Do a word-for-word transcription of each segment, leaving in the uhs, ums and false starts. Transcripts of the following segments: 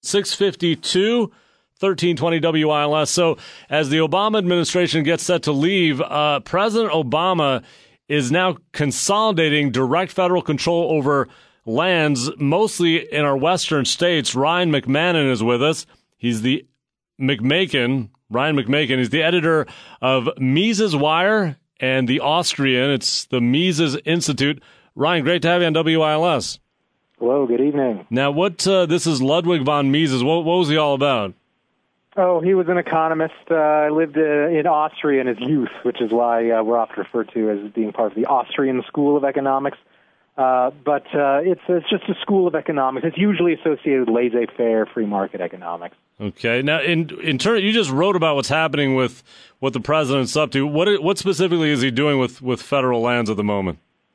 six fifty-two, thirteen twenty W I L S. So as the Obama administration gets set to leave, uh, President Obama is now consolidating direct federal control over lands, mostly in our western states. Ryan McMahon is with us. He's the McMakin, Ryan McMakin. He's the editor of Mises Wire and the Austrian. It's the Mises Institute. Ryan, great to have you on W I L S. Hello, good evening. Now, what uh, this is Ludwig von Mises. What, what was he all about? Oh, he was an economist. Uh, lived uh, in Austria in his youth, which is why uh, we're often referred to as being part of the Austrian School of Economics. Uh, but uh, it's, it's just a school of economics. It's usually associated with laissez-faire, free market economics. Okay. Now, in in turn, you just wrote about what's happening with what the president's up to. What what specifically is he doing with, with federal lands at the moment?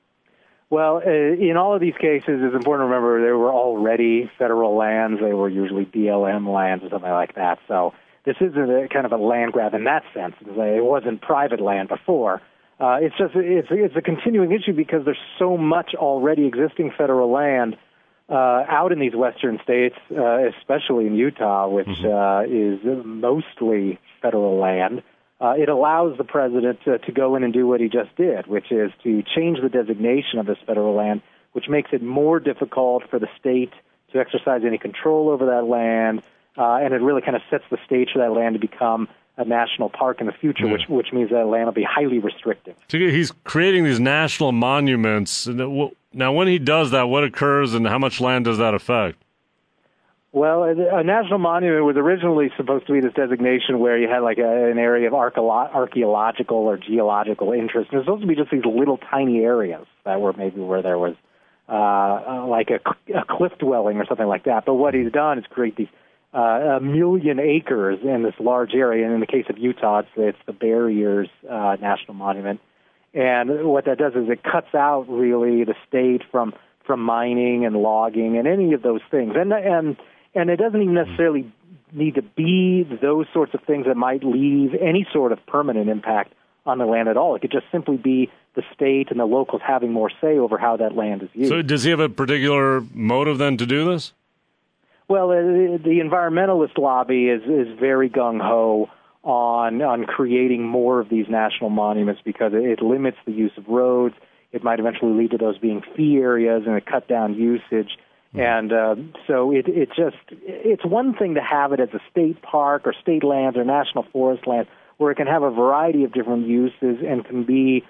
Well, uh, in all of these cases, it's important to remember there were already federal lands. They were usually B L M lands or something like that. So this isn't a kind of a land grab in that sense. It wasn't private land before. Uh, it's just it's it's a continuing issue because there's so much already existing federal land uh, out in these western states, uh, especially in Utah, which mm-hmm. uh, is mostly federal land. Uh, it allows the president to, to go in and do what he just did, which is to change the designation of this federal land, which makes it more difficult for the state to exercise any control over that land, uh, and it really kind of sets the stage for that land to become a national park in the future, yeah. which which means that land will be highly restrictive. So he's creating these national monuments. Now, when he does that, what occurs and how much land does that affect? Well, a national monument was originally supposed to be this designation where you had like a, an area of archeolo- archaeological or geological interest. And it was supposed to be just these little tiny areas that were maybe where there was uh, like a, a cliff dwelling or something like that. But what he's done is create these uh, a million acres in this large area. And in the case of Utah, it's, it's the Barriers uh, National Monument. And what that does is it cuts out really the state from from mining and logging and any of those things. And and And it doesn't even necessarily need to be those sorts of things that might leave any sort of permanent impact on the land at all. It could just simply be the state and the locals having more say over how that land is used. So does he have a particular motive then to do this? Well, uh, the environmentalist lobby is, is very gung-ho on on creating more of these national monuments because it, it limits the use of roads. It might eventually lead to those being fee areas and it cut down usage. And uh, so it, it just, it's one thing to have it as a state park or state lands or national forest land where it can have a variety of different uses and can be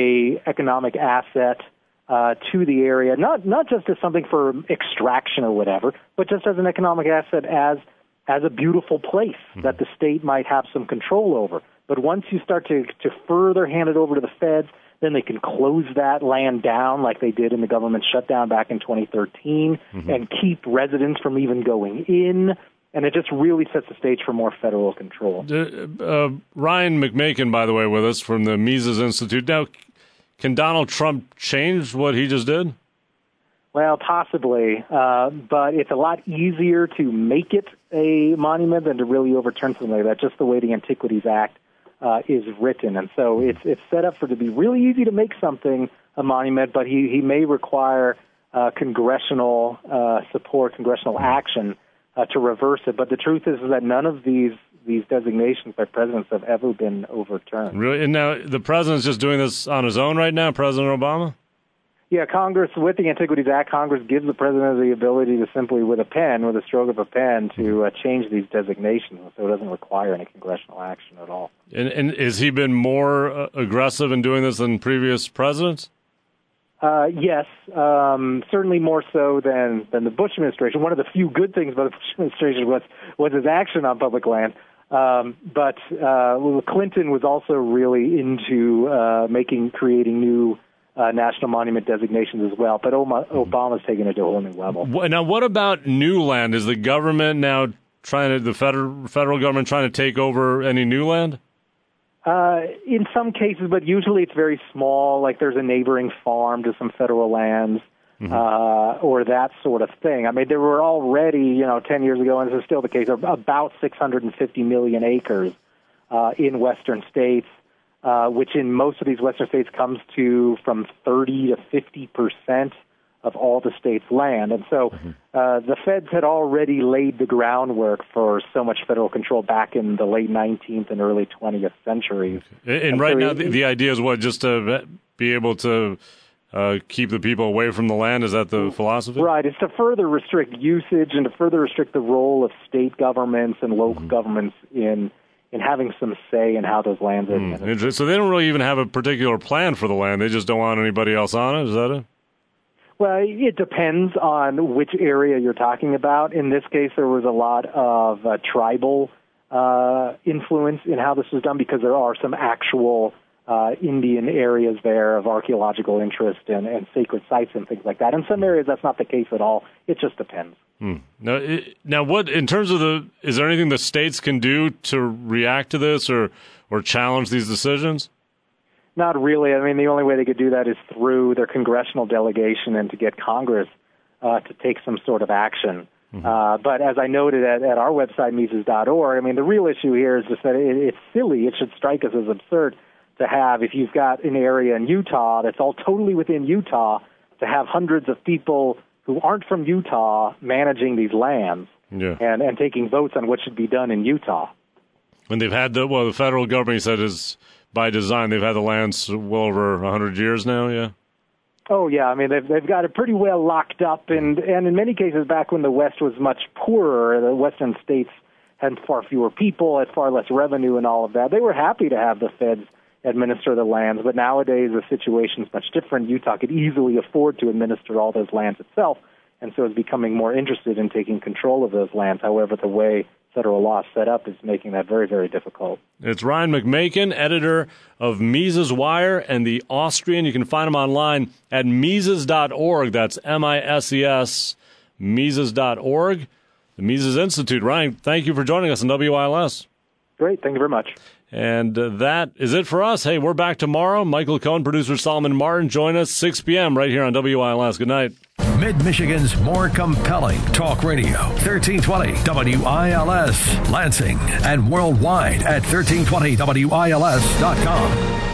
a economic asset uh, to the area, not not just as something for extraction or whatever, but just as an economic asset as as a beautiful place mm-hmm. that the state might have some control over. But once you start to, to further hand it over to the feds, then they can close that land down like they did in the government shutdown back in twenty thirteen mm-hmm. and keep residents from even going in. And it just really sets the stage for more federal control. Uh, uh, Ryan McMakin, by the way, with us from the Mises Institute. Now, can Donald Trump change what he just did? Well, possibly. Uh, but it's a lot easier to make it a monument than to really overturn something like that, just the way the Antiquities Act Uh, is written, and so it's it's set up for it to be really easy to make something a monument, but he, he may require uh, congressional uh, support, congressional action uh, to reverse it. But the truth is, is that none of these these designations by presidents have ever been overturned. Really? And now the president's just doing this on his own right now, President Obama? Yeah, Congress, with the Antiquities Act, Congress gives the president the ability to simply, with a pen, with a stroke of a pen, to uh, change these designations, so it doesn't require any congressional action at all. And, and has he been more uh, aggressive in doing this than previous presidents? Uh, yes, um, certainly more so than, than the Bush administration. One of the few good things about the Bush administration was, was his action on public land. Um, but uh, Clinton was also really into uh, making, creating new Uh, national monument designations as well, but Oma- Obama's taking it to a whole new level. Now, what about new land? Is the government now trying to, the federal federal government trying to take over any new land? Uh, in some cases, but usually it's very small, like there's a neighboring farm to some federal lands, mm-hmm. uh, or that sort of thing. I mean, there were already, you know, ten years ago, and this is still the case, about six hundred fifty million acres uh, in western states. Uh, which in most of these western states comes to from thirty to fifty percent of all the state's land. And so uh, the feds had already laid the groundwork for so much federal control back in the late nineteenth and early twentieth centuries. And, and, and right so now, it, the, the idea is what, just to be able to uh, keep the people away from the land? Is that the philosophy? Right. It's to further restrict usage and to further restrict the role of state governments and local mm-hmm. governments in in having some say in how those lands are. Mm. So they don't really even have a particular plan for the land. They just don't want anybody else on it. Is that it? Well, it depends on which area you're talking about. In this case, there was a lot of uh, tribal uh, influence in how this was done because there are some actual uh, Indian areas there of archaeological interest and, and sacred sites and things like that. In some areas, that's not the case at all. It just depends. Hmm. Now, it, now, what in terms of the, is there anything the states can do to react to this or or challenge these decisions? Not really. I mean, the only way they could do that is through their congressional delegation and to get Congress uh, to take some sort of action. Mm-hmm. Uh, but as I noted at, at our website, Mises dot org, I mean, the real issue here is just that it, it's silly. It should strike us as absurd to have, if you've got an area in Utah that's all totally within Utah, to have hundreds of people who aren't from Utah managing these lands yeah. and, and taking votes on what should be done in Utah. And they've had the, well, the federal government, you said, is by design, they've had the lands well over one hundred years now, yeah? Oh, yeah. I mean, they've, they've got it pretty well locked up. And, and in many cases, back when the West was much poorer, the Western states had far fewer people, had far less revenue and all of that. They were happy to have the feds administer the lands, but nowadays the situation is much different. Utah could easily afford to administer all those lands itself, and so is becoming more interested in taking control of those lands. However, the way federal law is set up is making that very, very difficult. It's Ryan McMaken, editor of Mises Wire and the Austrian. You can find him online at Mises dot org. That's M I S E S, Mises dot org. The Mises Institute. Ryan, thank you for joining us on W I L S. Great. Thank you very much. And uh, that is it for us. Hey, we're back tomorrow. Michael Cohen, producer Solomon Martin, join us six p.m. right here on W I L S. Good night. Mid-Michigan's more compelling talk radio, thirteen twenty W I L S, Lansing, and worldwide at thirteen twenty W I L S dot com.